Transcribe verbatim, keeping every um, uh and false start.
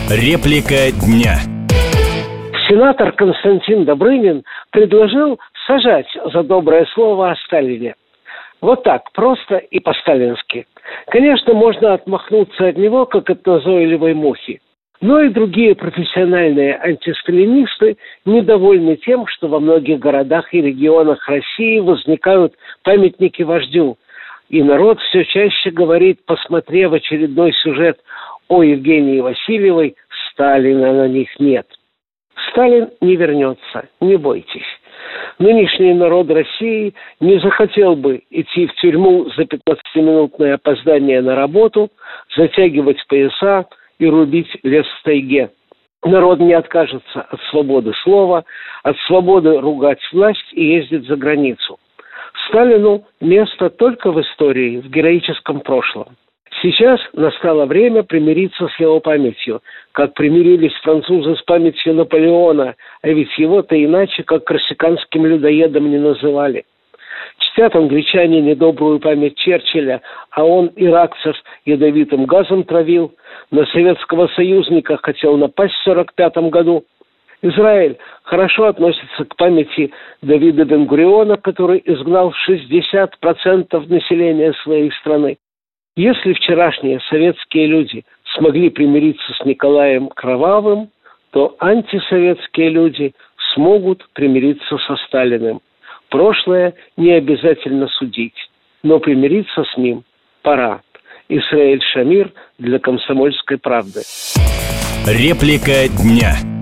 Реплика дня. Сенатор Константин Добрынин предложил сажать за доброе слово о Сталине. Вот так, просто и по-сталински. Конечно, можно отмахнуться от него, как от назойливой мухи. Но и другие профессиональные антисталинисты недовольны тем, что во многих городах и регионах России возникают памятники вождю. И народ все чаще говорит, посмотрев очередной сюжет о Евгении Васильевой, Сталина на них нет. Сталин не вернется, не бойтесь. Нынешний народ России не захотел бы идти в тюрьму за пятнадцатиминутное опоздание на работу, затягивать пояса и рубить лес в тайге. Народ не откажется от свободы слова, от свободы ругать власть и ездить за границу. Сталину место только в истории, в героическом прошлом. Сейчас настало время примириться с его памятью, как примирились французы с памятью Наполеона, а ведь его-то иначе, как корсиканским людоедом, не называли. Чтят англичане недобрую память Черчилля, а он иракцев ядовитым газом травил, на советского союзника хотел напасть в сорок пятом году. Израиль хорошо относится к памяти Давида Бен-Гуриона, который изгнал шестьдесят процентов населения своей страны. Если вчерашние советские люди смогли примириться с Николаем Кровавым, то антисоветские люди смогут примириться со Сталиным. Прошлое не обязательно судить, но примириться с ним пора. Исраэль Шамир для «Комсомольской правды». Реплика дня.